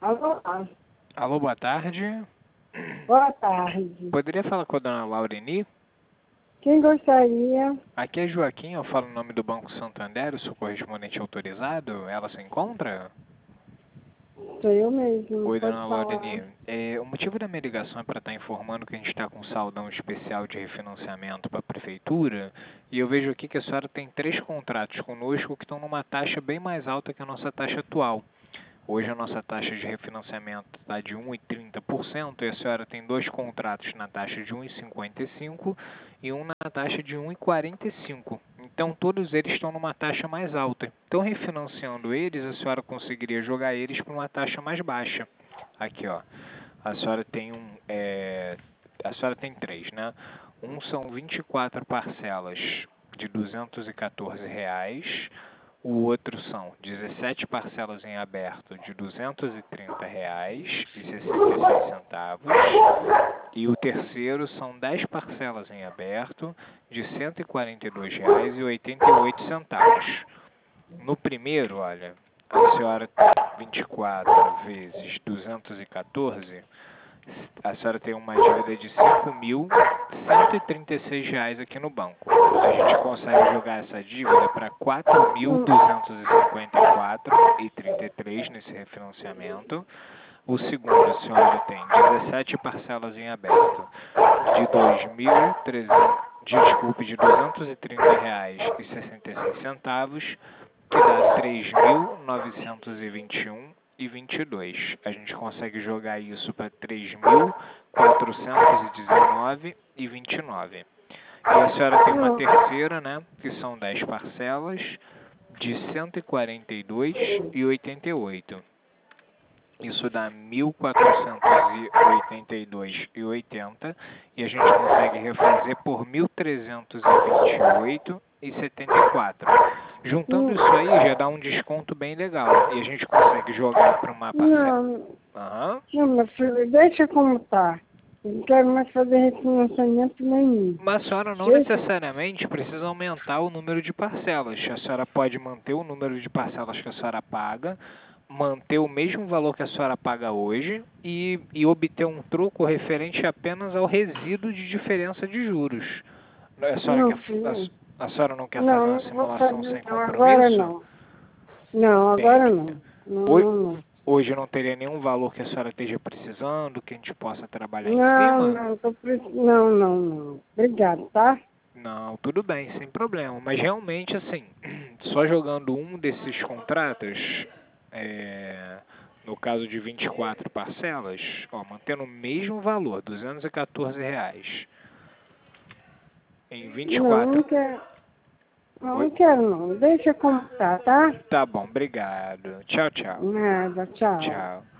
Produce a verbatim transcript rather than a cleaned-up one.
Alô? Alô, boa tarde. Boa tarde. Poderia falar com a dona Laureni? Quem gostaria? Aqui é Joaquim, eu falo em nome do Banco Santander, eu sou correspondente autorizado. Ela se encontra? Sou eu mesmo, Oi, pode dona falar. Laureni. É, o motivo da minha ligação é para estar informando que a gente está com um saldão especial de refinanciamento para a prefeitura. E eu vejo aqui que a senhora tem três contratos conosco que estão numa taxa bem mais alta que a nossa taxa atual. Hoje a nossa taxa de refinanciamento está de um vírgula trinta por cento e a senhora tem dois contratos na taxa de um vírgula cinquenta e cinco por cento e um na taxa de um vírgula quarenta e cinco por cento. Então todos eles estão numa taxa mais alta. Então refinanciando eles, a senhora conseguiria jogar eles para uma taxa mais baixa. Aqui, ó. A senhora tem um, é, a senhora tem três, né? Um são vinte e quatro parcelas de duzentos e quatorze reais. O outro são dezessete parcelas em aberto de duzentos e trinta reais e sessenta e seis centavos. E o terceiro são dez parcelas em aberto de cento e quarenta e dois reais e oitenta e oito centavos. No primeiro, olha, a senhora tem vinte e quatro vezes duzentos e quatorze, a senhora tem uma dívida de cinco mil cento e trinta e seis reais aqui no banco. A gente consegue jogar essa dívida para quatro mil duzentos e cinquenta e quatro reais e trinta e três centavos nesse refinanciamento. O segundo, a senhora tem dezessete parcelas em aberto de dois mil e trezentos, desculpe, de duzentos e trinta reais e sessenta e seis centavos, que dá três mil novecentos e vinte e um e vinte e dois. A gente consegue jogar isso para três mil quatrocentos e dezenove e vinte e nove. E a senhora tem uma terceira, né, que são dez parcelas de cento e quarenta e dois e oitenta e oito. Isso dá mil quatrocentos e oitenta e dois e oitenta e a gente consegue refazer por mil trezentos e vinte e oito e setenta e quatro. Juntando isso aí já dá um desconto bem legal e a gente consegue jogar para uma parcela. Não, Uhum. não, meu filho, deixa como tá. Não quero mais fazer refinanciamento nenhum. Mas a senhora não Deixa. necessariamente precisa aumentar o número de parcelas. A senhora pode manter o número de parcelas que a senhora paga, manter o mesmo valor que a senhora paga hoje e, e obter um troco referente apenas ao resíduo de diferença de juros. A senhora, Não, quer, filho. a, a senhora não quer fazer Não, uma não vou simulação fazer sem não. Agora compromisso? não. Não, Bem, agora não. Não, hoje, não, não. hoje não teria nenhum valor que a senhora esteja precisando, que a gente possa trabalhar em Não, cima? não, tô pre... não, não, não. Obrigado, tá? Não, tudo bem, sem problema. Mas realmente, assim, só jogando um desses contratos, é, no caso de vinte e quatro parcelas, ó, mantendo o mesmo valor, duzentos e quatorze reais. Em vinte e Não, não quatro... quero. Não, Oi? não quero não. Deixa como tá, tá? Tá bom, obrigado. Tchau, tchau. Nada, tchau. Tchau.